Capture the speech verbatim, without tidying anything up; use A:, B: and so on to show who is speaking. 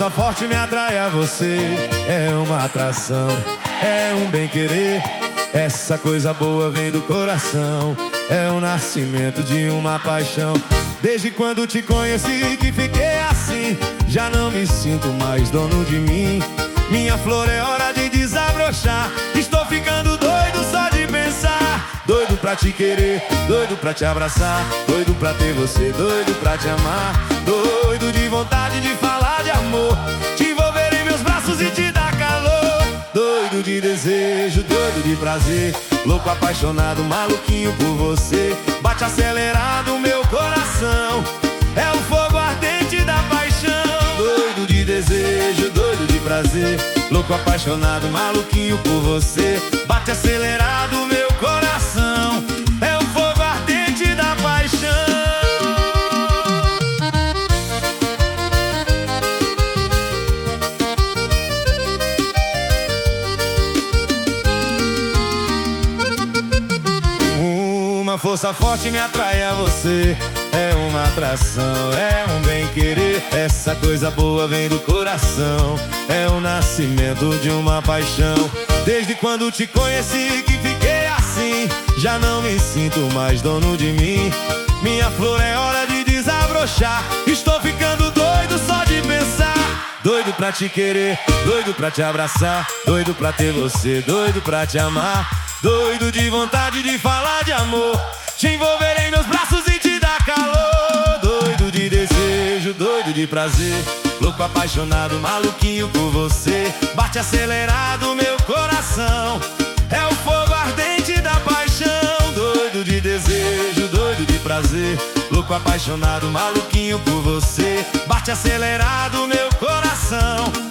A: força forte me atrai a você. É uma atração, é um bem-querer. Essa coisa boa vem do coração. É o nascimento de uma paixão. Desde quando te conheci que fiquei assim. Já não me sinto mais dono de mim. Minha flor, é hora de desabrochar. Estou ficando doido só de pensar. Doido pra te querer, doido pra te abraçar. Doido pra ter você, doido pra te amar. Doido de vontade de falar de amor. Te envolver em meus braços e te dar calor. Doido de desejo, doido de prazer. Louco, apaixonado, maluquinho por você. Bate acelerado o meu coração. É o fogo ardente da paixão. Doido de desejo, doido de prazer. Louco, apaixonado, maluquinho por você. Bate acelerado o meu coração. É o fogo ardente da paixão. Uma força forte me atrai a você. É uma atração, é um bem-querer. Essa coisa boa vem do coração. É o nascimento de uma paixão. Desde quando te conheci que fiquei assim. Já não me sinto mais dono de mim. Minha flor, é hora de desabrochar. Estou ficando doido só de pensar. Doido pra te querer, doido pra te abraçar. Doido pra ter você, doido pra te amar. Doido de vontade de falar de amor. Te envolver em meus braços e te dar calor. Doido de desejo, doido de prazer. Louco, apaixonado, maluquinho por você. Bate acelerado meu coração. É o fogo ardente da paixão. Doido de desejo, doido de prazer. Louco, apaixonado, maluquinho por você. Bate acelerado meu coração.